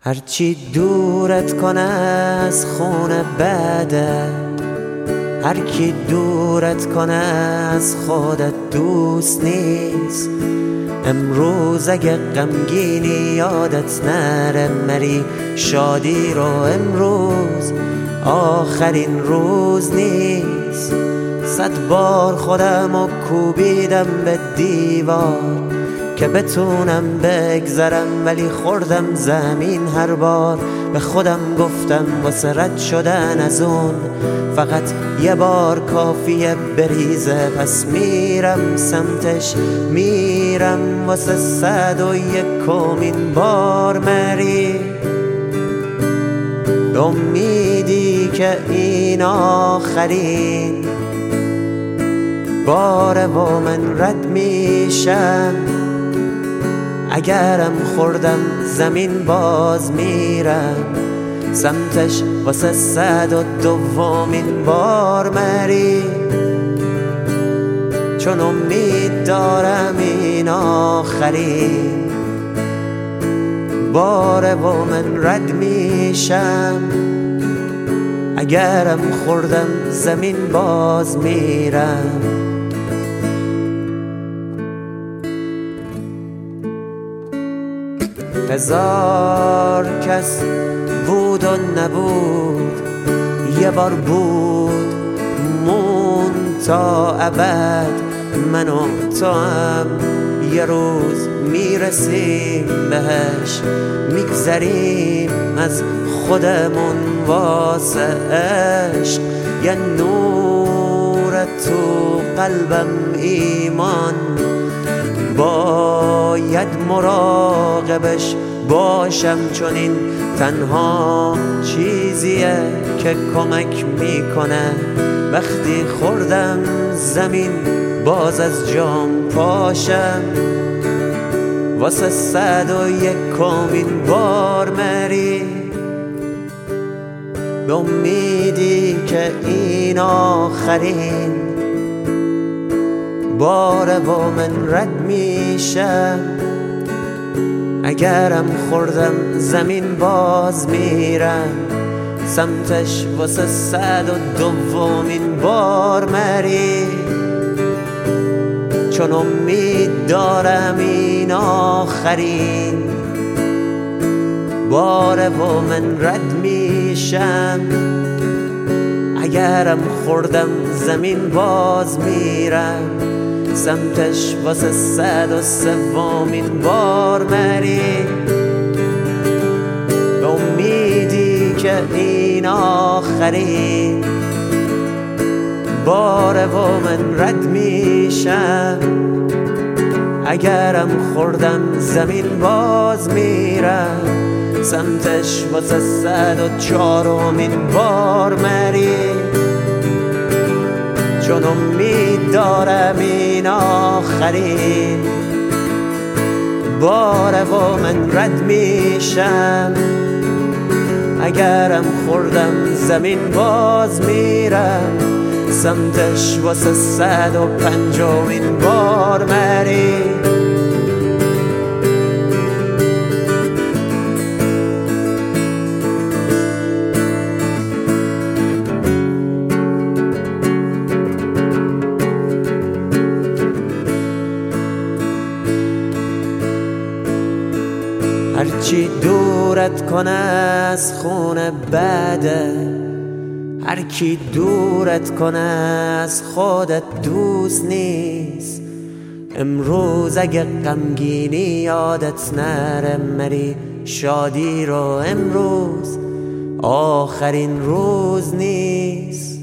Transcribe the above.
هرچی دورت کنه از خونه بده، هر کی دورت کنه از خودت دوست نیست. امروز اگه غمگینی یادت نره مری شادی رو، امروز آخرین روز نیست. 100 بار خودمو کوبیدم به دیوار که بتونم بگذرم، ولی خوردم زمین هر بار. به خودم گفتم واسه رد شدن از اون فقط یه بار کافیه بریزه، پس میرم سمتش، میرم واسه 101مین بار مری. به امیدی که این آخرین باره و من رد میشم. اگرم خوردم زمین باز میرم سمتش واسه 102مین بار مری. چون امید دارم این آخرین باره و من رد میشم. اگرم خوردم زمین باز میرم. هزار کس بود و نبود، یه بار بود مون تا ابد. من و تو هم یه روز میرسیم بهش، میگذریم از خودمون واسه عشق. یه نور تو قلبم ایمان، باید مراقبش باشم، چون این تنها چیزیه که کمک میکنه. وقتی خوردم زمین باز از جام پاشم واسه 101مین بار مری. به امیدی که این آخرین باره و من رد میشم. اگرم خوردم زمین باز میرم سمتش واسه 102مین بار مری. چون امید دارم این آخرین باره و من رد میشم. اگرم خوردم زمین باز میرم سمتش واسه 103مین بار مری. به امیدی که این آخرین باره و من رد میشم. اگرم خوردم زمین باز میرم سمتش واسه 104مین بار مری. چون امید دارم این آخرین باره و من رد میشم. اگرم خوردم زمین باز میرم سمتش واسه 105مین بار مری. هرچی دورت کنه از خونه بده، هر کی دورت کنه از خودت دوست نیست. امروز اگه غمگینی یادت نره مری شادی رو، امروز آخرین روز نیست.